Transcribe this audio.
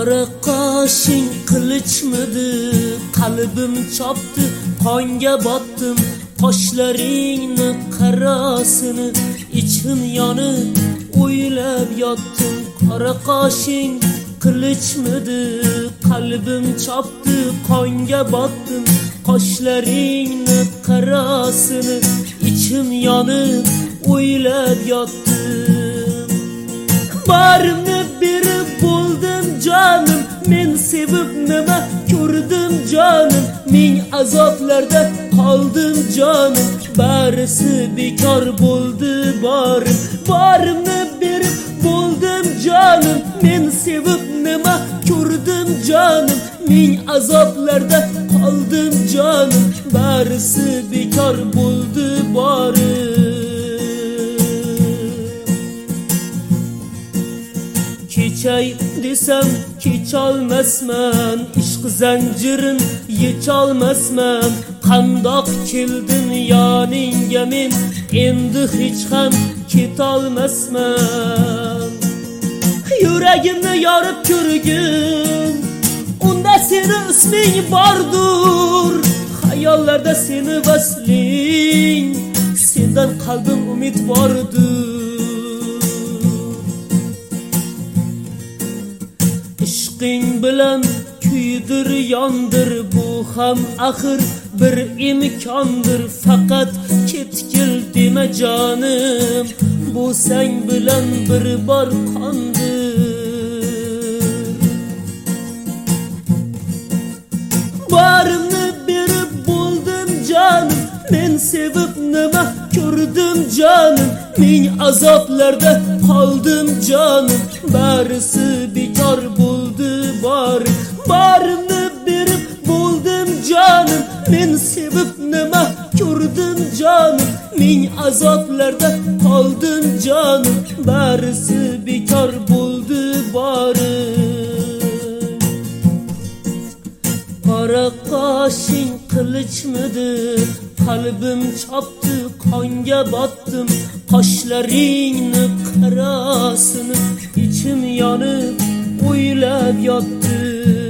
Qora qoshing qilichmidi, qalbim chopdi, qonga botdim. Qoshlaringni qarasini ichim yonib o'ylab yotdim. Qora qoshing qilichmidi, qalbim chopdi, qonga botdim. Qoshlaringni qarasini ichim yonib o'ylab yotdim. Barimni berib bo'ldim jonim, men sevib nima ko'rdim jonim. Ming azoblarda qoldim jonim, barisi bekor bo'ldi borim. Barimni berib bo'ldim jonim, men sevib nima ko'rdim jonim. Ming azoblarda qoldim jonim, barisi bekor bo'ldi borim. Kechay desam kecholmasman, ishq zanjirin yecholmasman. Qandoq keldim yoningga men, endi hech ham ketolmasman. Yuragimni yorib ko'rgin, unda seni isming bordur. Xayollarda seni vasling, sendan qalbim umidvordur. Ishqing bilan kuydir yondir, bu ham axir bir imkondir. Faqat ketgil dema jonim, bu sang bilan bir bor qondir. Barimni berib bo'ldim jonim, men sevib nima ko'rdim jonim. Ming azoblarda qoldim jonim, barisi bekor bo'ldi borim. Barimni berib bo'ldim jonim, men sevib nima ko'rdim jonim. Ming azoblarda qoldim jonim, barisi bekor bo'ldi borim. Qora qoshing qilichmidi, qalbim chopdi, qonga botdim. Qoshlaringni qarasini ichim yonib o'ylab yotdim.